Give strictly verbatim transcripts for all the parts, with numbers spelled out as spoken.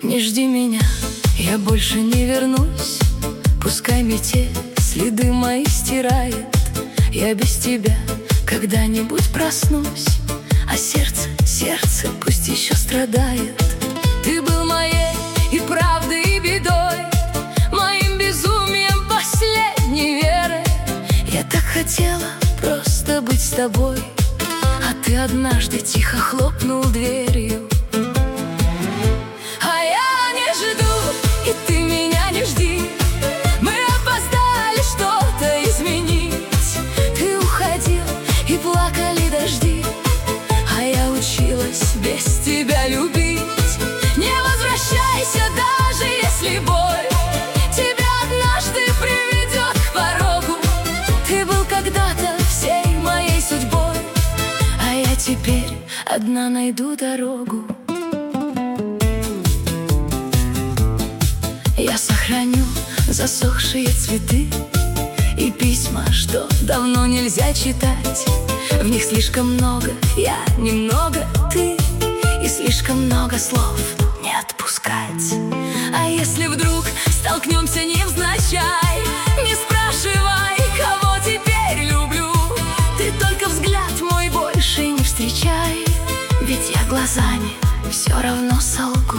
Не жди меня, я больше не вернусь. Пускай метель следы мои стирает. Я без тебя когда-нибудь проснусь. А сердце, сердце пусть еще страдает. Ты был моей и правдой, и бедой, моим безумием, последней верой. Я так хотела просто быть с тобой, а ты однажды тихо хлопнул дверью. А я не жду, и ты меня не жди. Мы опоздали что-то изменить. Ты уходил, и плакали дожди, а я училась без тебя любить. Не возвращайся, даже если боль тебя однажды приведет к порогу. Ты был когда-то всей моей судьбой, а я теперь одна найду дорогу. Я сохраню засохшие цветы и письма, что давно нельзя читать. В них слишком много я, немного ты, и слишком много слов не отпускать. А если вдруг столкнемся невзначай, не спрашивай, кого теперь люблю. Ты только взгляд мой больше не встречай, ведь я глазами все равно солгу.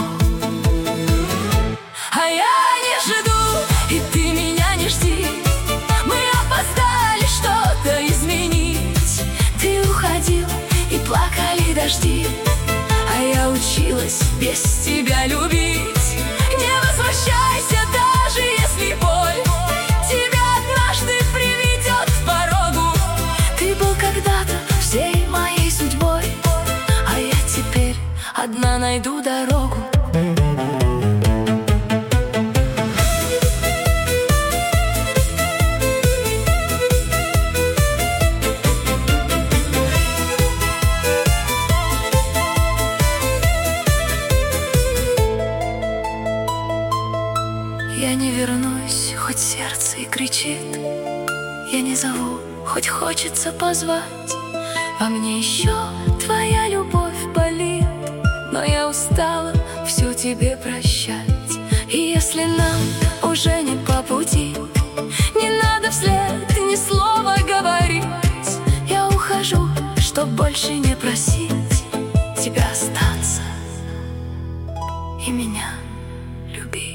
А я не жду, и ты меня не жди. Мы опоздали что-то изменить. Ты уходил, и плакали дожди, а я училась без тебя любить. Не возвращайся, даже если боль тебя однажды приведет к порогу. Ты был когда-то всей моей судьбой, а я теперь одна найду дорогу. Я не вернусь, хоть сердце и кричит. Я не зову, хоть хочется позвать. Во мне еще твоя любовь болит, но я устала все тебе прощать. И если нам уже не по пути, не надо вслед ни слова говорить. Я ухожу, чтоб больше не просить тебя остаться и меня любить.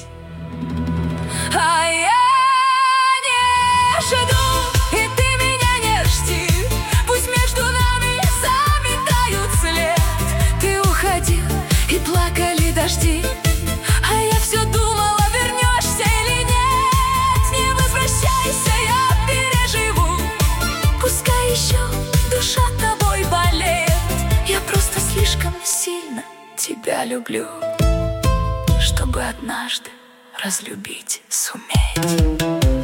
А я не жду, и ты меня не жди. Пусть между нами заметают след. Ты уходил, и плакали дожди, а я все думала, вернешься или нет. Не возвращайся, я переживу. Пускай еще душа тобой болеет. Я просто слишком сильно тебя люблю, чтобы однажды разлюбить суметь.